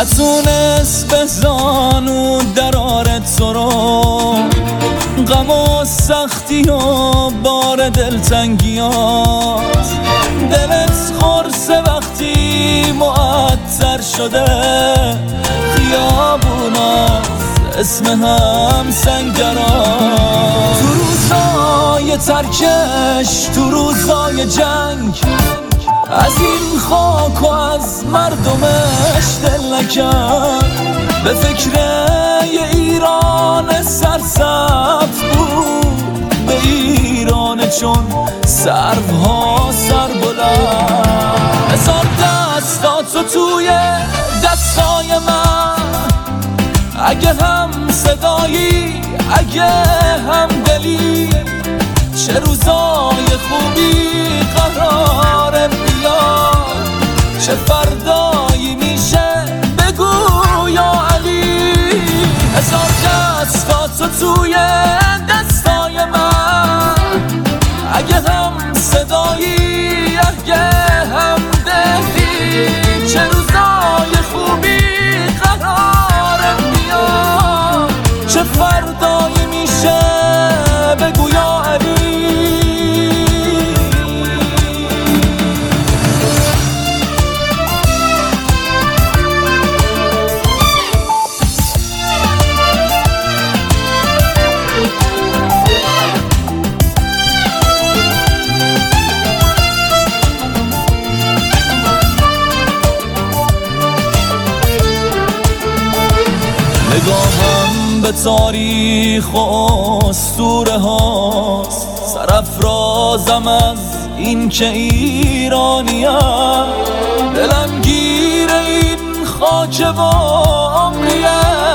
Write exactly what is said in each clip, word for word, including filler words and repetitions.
نتونست به زانو درارت تو رو، غم و سختی و بار دلتنگیات. دلت خورسه وقتی معطر شده، خیابونات اسم هم سنگرات. تو روزای ترکش، تو روزای جنگ، از این خاک و از مردمش دل نکرد. به فکر یه ایران سرسبز بود، به ایران چون سروها سر بلند. بذار دستاتو توی دستای من، اگه هم صدایی اگه هم دلی. چه روزای خوبی قراره بیاد، چه فردایی میشه بگو یا علی. هزار دستاتو توی دستای من، اگه هم صدایی اگه هم دلی. چه روزای خوبی قراره بیاد، چه فردایی میشه بگو یا علی. نگاهم به تاریخ و اسطوره هاست، سرافرازم از این که ایرانیم. دلم گیر این خاک و عمریه،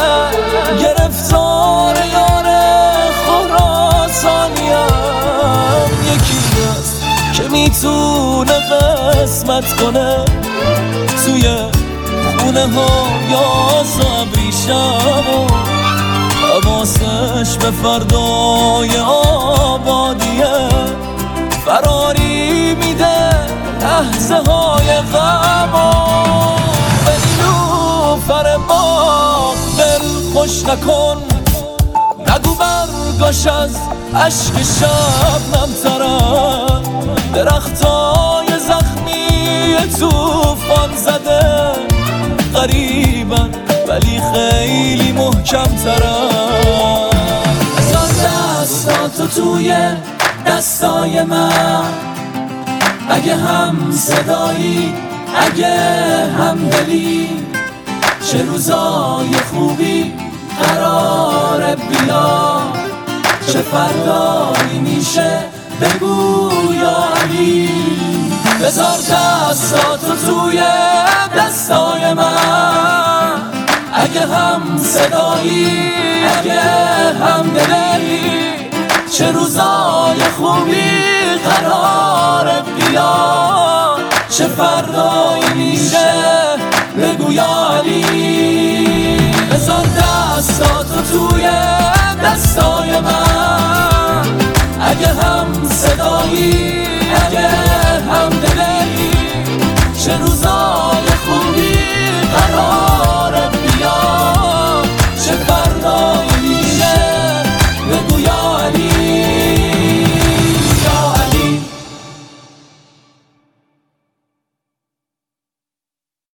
گرفتار یار خراسانیم. یکی هست که میتونه قسمت کنه، توی خونه ها یا ابریشم و حواسش به فردای آبادیه. فراری میده لحظه های غم و به نیلوفر باغ دل خوش نکن. نگو برگاش از عشق شبنم ترم، درختای زخمی توفان زده. غریبن ولی خیلی محکم ترم. بذار دستاتو توی دستای من، اگه هم صدایی اگه هم دلی. چه روزای خوبی قراره بیاد، چه فردایی میشه بگو یا علی. بذار دستاتو توی دستای من، اگه هم صدایی اگه هم دلی. چه روزای خوبی قراره بیاد، چه فردایی میشه بگو یا علی. بذار دستاتو توی دستای من، اگه هم صدایی